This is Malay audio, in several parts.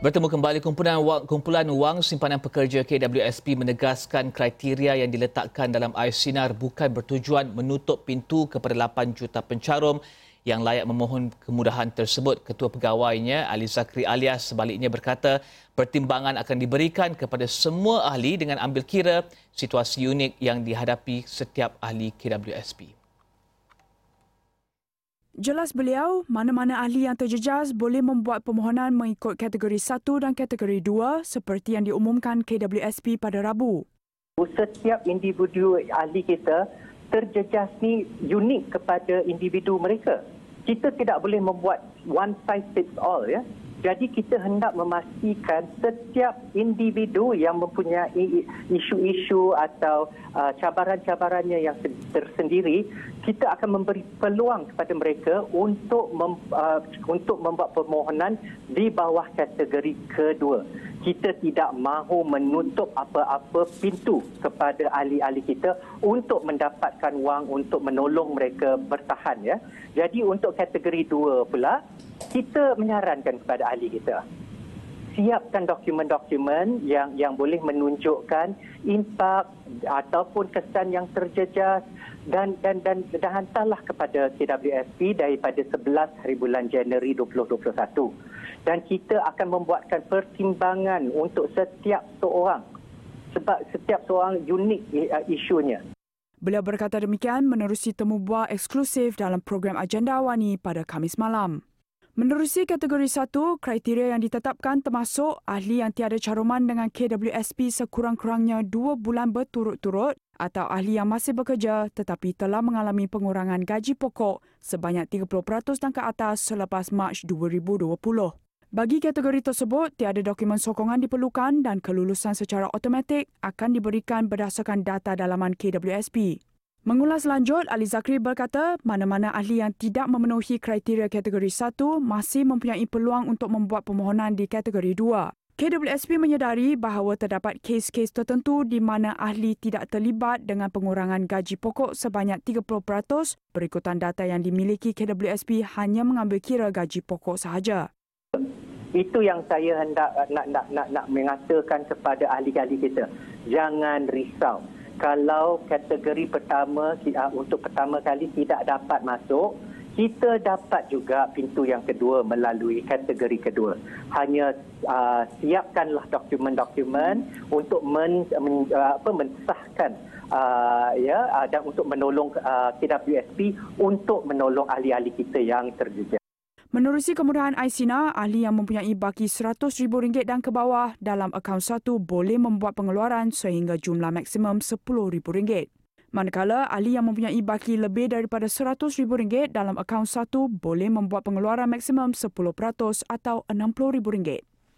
Bertemu kembali kumpulan wang simpanan pekerja KWSP menegaskan kriteria yang diletakkan dalam Ais Sinar bukan bertujuan menutup pintu kepada 8 juta pencarum yang layak memohon kemudahan tersebut. Ketua pegawainya Ali Zakri Alias sebaliknya berkata pertimbangan akan diberikan kepada semua ahli dengan ambil kira situasi unik yang dihadapi setiap ahli KWSP. Jelas beliau, mana-mana ahli yang terjejas boleh membuat permohonan mengikut kategori 1 dan kategori 2 seperti yang diumumkan KWSP pada Rabu. Setiap individu ahli kita terjejas ni unik kepada individu mereka. Kita tidak boleh membuat one size fits all, ya. Jadi kita hendak memastikan setiap individu yang mempunyai isu-isu atau cabaran-cabarannya yang tersendiri, kita akan memberi peluang kepada mereka untuk membuat permohonan di bawah kategori kedua. Kita tidak mahu menutup apa-apa pintu kepada ahli-ahli kita untuk mendapatkan wang untuk menolong mereka bertahan, ya. Jadi untuk kategori 2 pula, kita menyarankan kepada ahli kita, siapkan dokumen-dokumen yang boleh menunjukkan impak ataupun kesan yang terjejas dan hantarlah kepada KWSP daripada 11 hari bulan Januari 2021. Dan kita akan membuatkan pertimbangan untuk setiap seorang sebab setiap seorang unik isunya. Beliau berkata demikian menerusi temu bual eksklusif dalam program Agenda Awani pada Khamis malam. Menerusi kategori 1, kriteria yang ditetapkan termasuk ahli yang tiada caruman dengan KWSP sekurang-kurangnya 2 bulan berturut-turut atau ahli yang masih bekerja tetapi telah mengalami pengurangan gaji pokok sebanyak 30% dan ke atas selepas Mac 2020. Bagi kategori tersebut, tiada dokumen sokongan diperlukan dan kelulusan secara automatik akan diberikan berdasarkan data dalaman KWSP. Mengulas lanjut, Ali Zakri berkata mana-mana ahli yang tidak memenuhi kriteria kategori 1 masih mempunyai peluang untuk membuat permohonan di kategori 2. KWSP menyedari bahawa terdapat kes-kes tertentu di mana ahli tidak terlibat dengan pengurangan gaji pokok sebanyak 30% berikutan data yang dimiliki KWSP hanya mengambil kira gaji pokok sahaja. Itu yang saya hendak nak mengatakan kepada ahli-ahli kita. Jangan risau. Kalau kategori pertama untuk pertama kali tidak dapat masuk, kita dapat juga pintu yang kedua melalui kategori kedua. Hanya siapkanlah dokumen-dokumen untuk mensahkan dan untuk menolong KWSP untuk menolong ahli-ahli kita yang terjejas. Menerusi kemudahan Ais Sinar, ahli yang mempunyai baki RM100,000 dan ke bawah dalam akaun 1 boleh membuat pengeluaran sehingga jumlah maksimum RM10,000. Manakala ahli yang mempunyai baki lebih daripada RM100,000 dalam akaun 1 boleh membuat pengeluaran maksimum 10% atau RM60,000.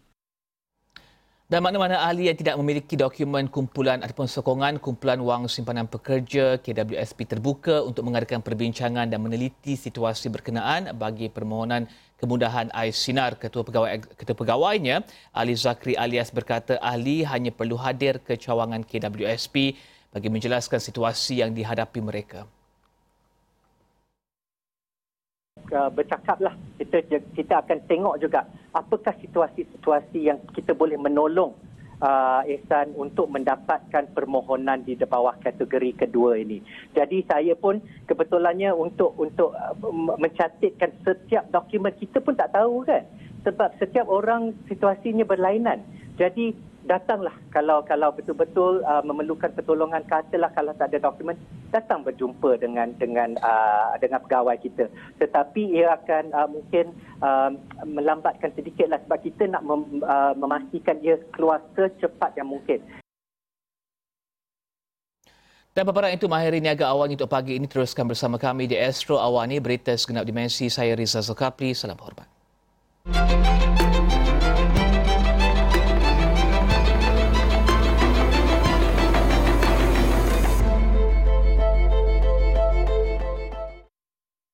Dan mana-mana ahli yang tidak memiliki dokumen kumpulan ataupun sokongan kumpulan wang simpanan pekerja KWSP terbuka untuk mengadakan perbincangan dan meneliti situasi berkenaan bagi permohonan kemudahan Ais Sinar. Ketua pegawainya Ali Zakri Alias berkata ahli hanya perlu hadir ke cawangan KWSP bagi menjelaskan situasi yang dihadapi mereka. Bercakaplah, kita akan tengok juga apakah situasi-situasi yang kita boleh menolong Ihsan untuk mendapatkan permohonan di bawah kategori kedua ini. Jadi saya pun kebetulannya untuk mencatatkan setiap dokumen, kita pun tak tahu kan, sebab setiap orang situasinya berlainan. Jadi datanglah kalau betul-betul memerlukan pertolongan, katalah kalau tak ada dokumen, datang berjumpa dengan pegawai kita. Tetapi ia akan mungkin melambatkan sedikitlah sebab kita nak memastikan ia keluar secepat yang mungkin. Dan paparan itu mengakhiri Niaga Awani untuk pagi ini. Teruskan bersama kami di Astro Awani, berita segenap dimensi. Saya Rizal Zulkafli. Salam hormat.